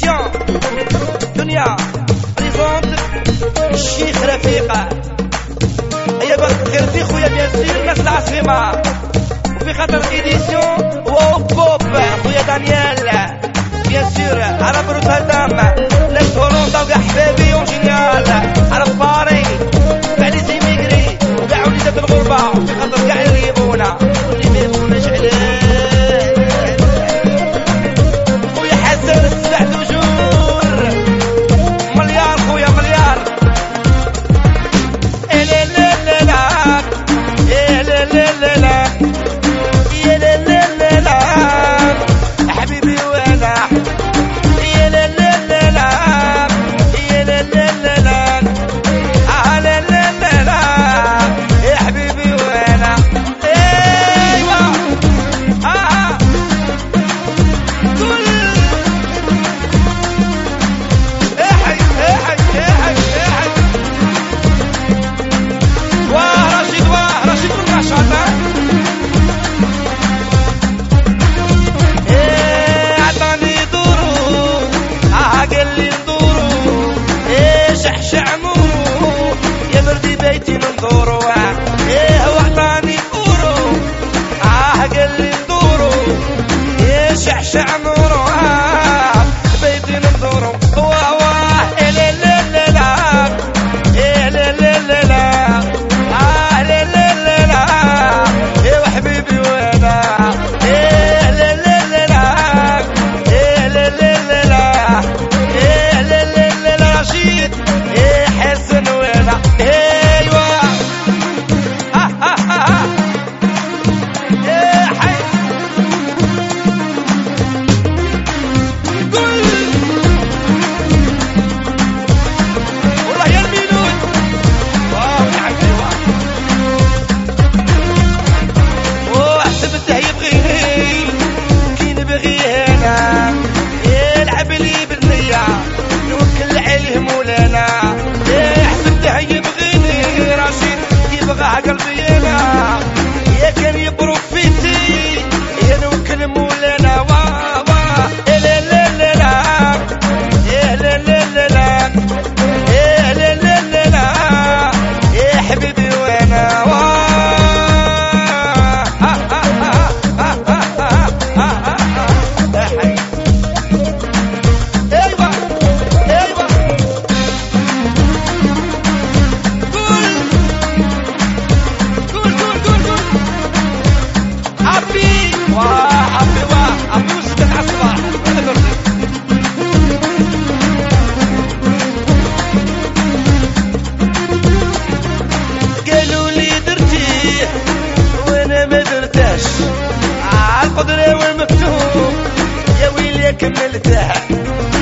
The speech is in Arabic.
سبيسيال دنيا بريزونت الشيخ رفيقة. هيا خير في خويا بيان سير ناس العاصمة، وفي خاطر ايديسيون واو بوب خويا دانيال بيان سير عرب روتردام ناس هولندا وكاع حبابي وجينيال عرب باري كاع لي زيميغري وكاع وليدات الغربة، وفي خاطر كاع يريبونا واللي ما يبغوناش علاه خويا حسن السبع توجور مليار خويا مليار. لا لا لا لا لا لا لا لا يا لا لا لا لا حبيبي وانا يا لا لا لا لا يا لا لا لا لا لا لا لا لا يا حبيبي وانا ايوا كل احي احي احي احي رشيد والنشاط عطاني دورو قال لي ندورو شحشع نورو يا بردي بيتي ندورو هو عطاني اورو قال لي ندورو شحشع نورو بيتي ندورو لا لا لا لا لا لا لا لا لا لا لا لا يا حبيبي وانا لا لا لا لا لا لا لا لا لا لا رشيد حسن وانا ايوا حي قول والله يا الميلود واو نعم ايوا وحسبته يبغيني كي نبغيه انا يلعب لي بالنية نوكل عليه مولانا حسبته يبغيني رشيد يبغى قلبي انا يا كان يبروفيتي يا نوكل مولانا وا لا لا لا لا لا لا لا لا لا لا لا لا يا حبيبي وانا قالوا لي درتيه وانا ما درتاش عالقدرة والمفتوح يا ويلي كملتها